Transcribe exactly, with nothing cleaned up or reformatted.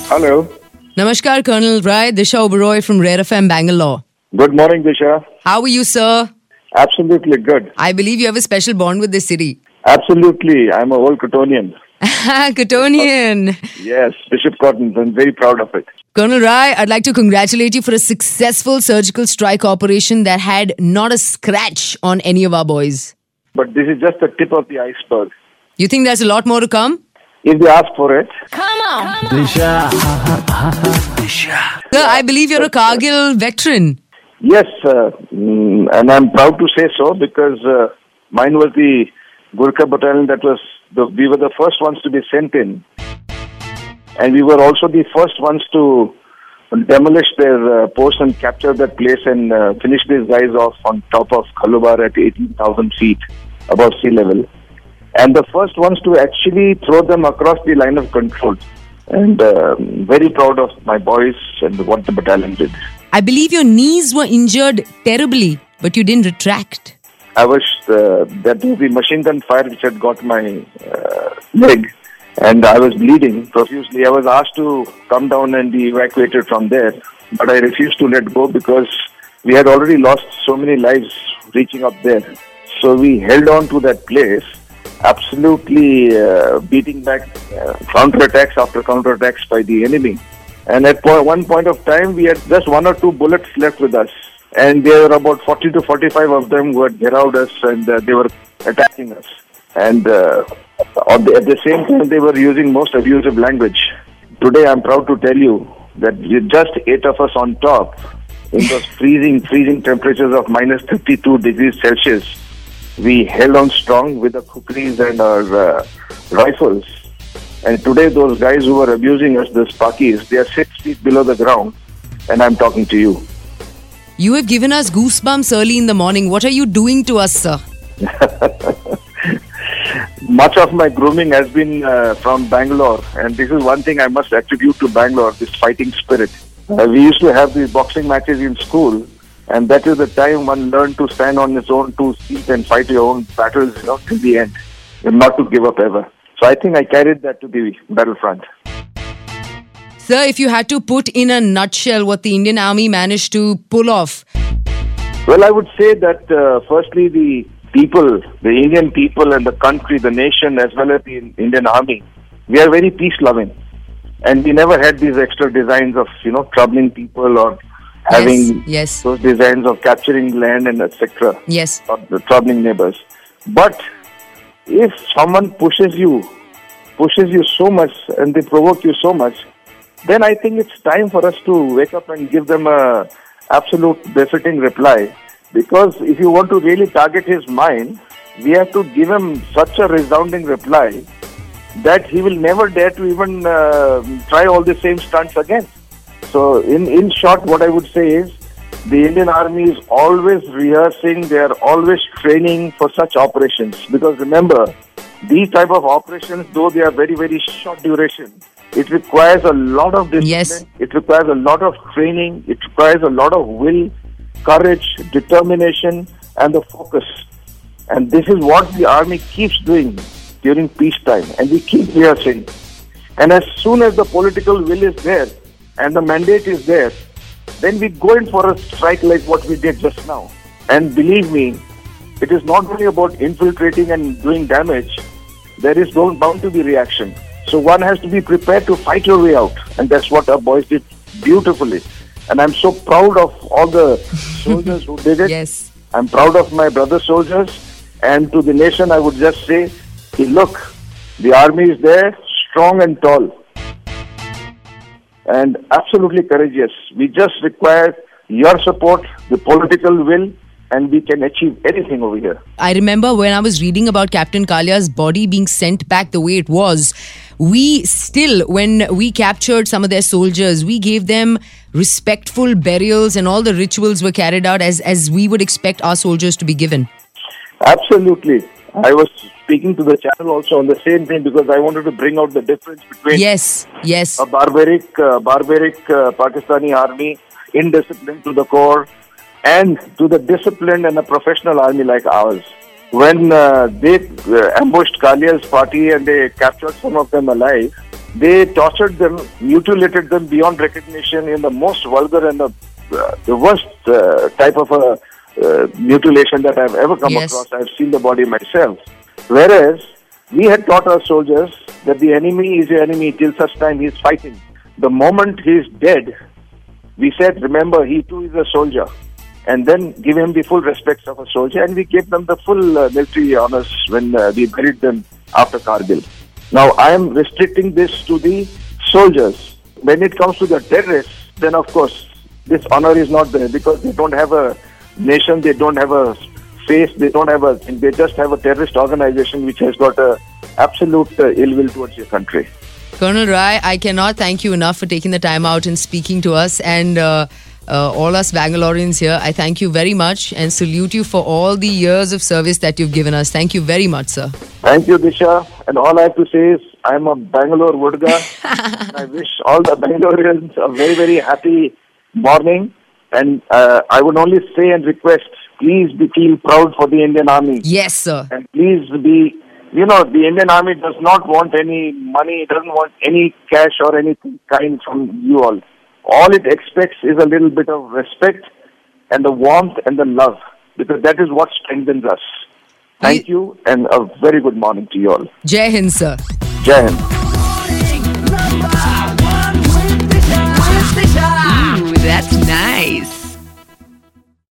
Hello. Namaskar, Colonel Rai. Disha Oberoi from Rare F M, Bangalore. Good morning, Disha. How are you, sir? Absolutely good. I believe you have a special bond with this city. Absolutely. I'm a whole Cottonian. Cottonian. Yes, Bishop Cotton. I'm very proud of it. Colonel Rai, I'd like to congratulate you for a successful surgical strike operation that had not a scratch on any of our boys. But this is just the tip of the iceberg. You think there's a lot more to come? If they ask for it. Come on. Disha. Disha. Sir, I believe you're a Kargil veteran. Yes, uh, mm, and I'm proud to say so because uh, mine was the Gurkha battalion that was, the, we were the first ones to be sent in. And we were also the first ones to demolish their uh, post and capture that place and uh, finish these guys off on top of Khalubar at eighteen thousand feet above sea level. And the first ones to actually throw them across the line of control. And uh, very proud of my boys and what the battalion did. I believe your knees were injured terribly, but you didn't retract. I was, uh, that was the machine gun fire which had got my uh, leg. And I was bleeding profusely. I was asked to come down and be evacuated from there. But I refused to let go because we had already lost so many lives reaching up there. So we held on to that place, absolutely uh, beating back uh, counterattacks after counterattacks by the enemy. And at po- one point of time, we had just one or two bullets left with us. And there were about forty to forty-five of them who had garrowed us and uh, they were attacking us. And uh, at the same time, they were using most abusive language. Today, I'm proud to tell you that with just eight of us on top, in those freezing, freezing temperatures of minus thirty-two degrees Celsius, we held on strong with the kukris and our uh, rifles. And today, those guys who were abusing us, the Sparkies, they are six feet below the ground, and I'm talking to you. You have given us goosebumps early in the morning. What are you doing to us, sir? Much of my grooming has been uh, from Bangalore, and this is one thing I must attribute to Bangalore, this fighting spirit. Uh, we used to have these boxing matches in school, and that is the time one learned to stand on its own two feet and fight your own battles, you know, till the end, and not to give up ever. So I think I carried that to the battlefront. Sir, if you had to put in a nutshell what the Indian Army managed to pull off. Well, I would say that uh, firstly the people, the Indian people and the country, the nation, as well as the Indian Army, we are very peace-loving. And we never had these extra designs of, you know, troubling people or having yes, yes. those designs of capturing land and et cetera. Yes. Or the troubling neighbors. But if someone pushes you, pushes you so much and they provoke you so much, then I think it's time for us to wake up and give them a absolute befitting reply. Because if you want to really target his mind, we have to give him such a resounding reply that he will never dare to even uh, try all the same stunts again. So in, in short, what I would say is, the Indian Army is always rehearsing, they are always training for such operations. Because remember, these type of operations, though they are very, very short duration, it requires a lot of discipline, yes. It requires a lot of training, it requires a lot of will, courage, determination, and the focus. And this is what the army keeps doing during peacetime, and we keep rehearsing. And as soon as the political will is there, and the mandate is there, then we go in for a strike like what we did just now. And believe me, it is not only about infiltrating and doing damage, there is bound to be reaction. So one has to be prepared to fight your way out. And that's what our boys did beautifully. And I'm so proud of all the soldiers who did it. Yes. I'm proud of my brother soldiers. And to the nation, I would just say, hey, look, the army is there, strong and tall. And absolutely courageous. We just require your support, the political will, and we can achieve anything over here. I remember when I was reading about Captain Kalia's body being sent back the way it was, we still, when we captured some of their soldiers, we gave them respectful burials and all the rituals were carried out as, as we would expect our soldiers to be given. Absolutely. I was speaking to the channel also on the same thing because I wanted to bring out the difference between yes, yes. a barbaric, uh, barbaric uh, Pakistani army, indisciplined to the core, and to the disciplined and a professional army like ours. When uh, they uh, ambushed Kalia's party and they captured some of them alive, They tortured them, mutilated them beyond recognition in the most vulgar and the, uh, the worst uh, type of a uh, mutilation that I've ever come Yes. across. I've seen the body myself. Whereas we had taught our soldiers that the enemy is your enemy till such time he's fighting. The moment he's dead, we said, remember, he too is a soldier. And then give him the full respects of a soldier. And we gave them the full uh, military honors when uh, we buried them after Kargil. Now, I am restricting this to the soldiers. When it comes to the terrorists, then of course, this honor is not there because they don't have a nation, they don't have a face, they don't have a, they just have a terrorist organization which has got a absolute uh, ill will towards your country. Colonel Rai, I cannot thank you enough for taking the time out and speaking to us and uh, uh, all us Bangaloreans here. I thank you very much and salute you for all the years of service that you've given us. Thank you very much, sir. Thank you, Disha. And all I have to say is, I'm a Bangalore Woodga. I wish all the Bangaloreans a very, very happy morning. And uh, I would only say and request, please be feel proud for the Indian Army. Yes, sir. And please be, you know, the Indian Army does not want any money, it doesn't want any cash or anything kind from you all. All it expects is a little bit of respect and the warmth and the love, because that is what strengthens us. Thank you and a very good morning to you all. Jai Hind, sir. Jai Hind. Ooh, that's nice.